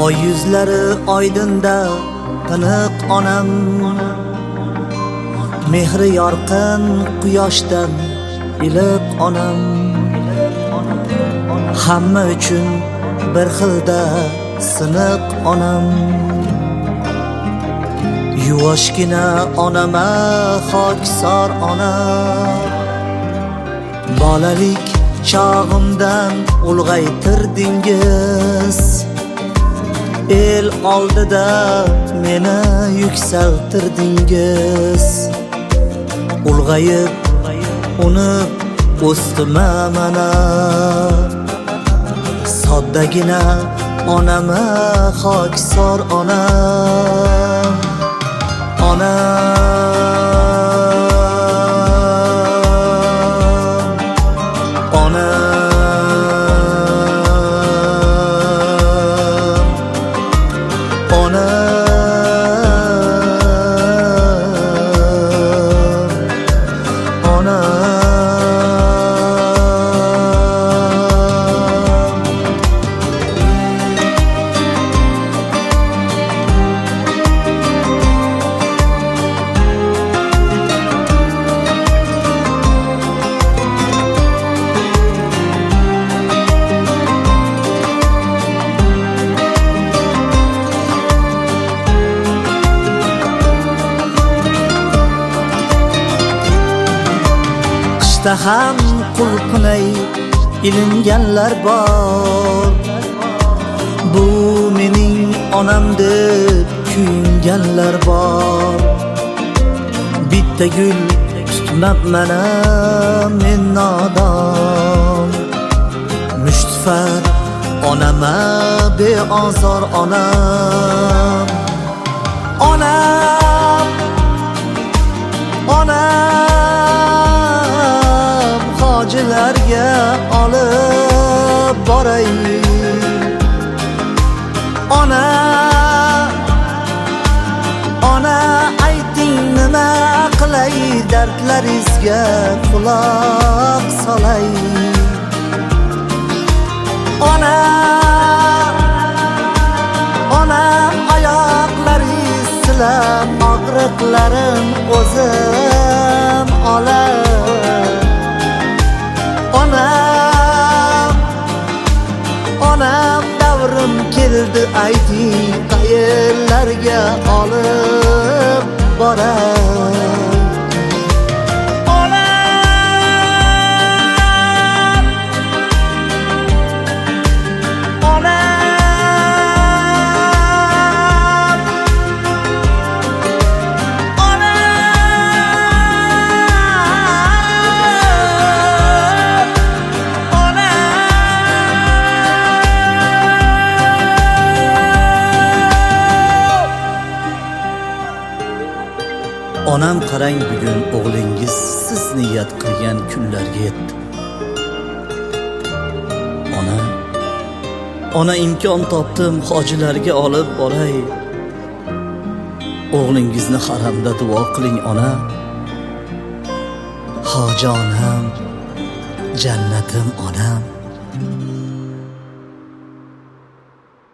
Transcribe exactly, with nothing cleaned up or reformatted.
oy yuzlari oydinda tiniq onam, mehri yorqin quyoshdan iliq onam, hamma uchun bir xilda siniq onam. Yuvoshgina onama xokisor onam, bolalik chog'imdan ulg'aytirdingiz, el oldida meni yuksaltirdingiz. Ulg'ayib unib o'sdim mana, soddagina onama xokisor onam. Onam, onam, onam, onam. Qishda ham qulqinay ilinganlar bor, bu mening onam deb kuyinganlar bor. Bitta gul tutmab mana men nodon, mushtfar onama beozor onam. Onam, onam, hojilarga olib boray. Ona, ona, ayting nima qilay, dardlaringizga quloq solay. Ona, ona, oyoqlaringiz silab og'riqlarim o'zim olay. Onam, onam, davrim keldi ayting, qayerlarga olib boray. Onam, onam, onam, qarang bugun o'g'lingiz siz niyat qilgan kunlarga yetdi. Ona, ona, imkon topdim hojilarga olib boray. O'g'lingizni haramda duo qiling ona. Hoji onam, jannatim onam.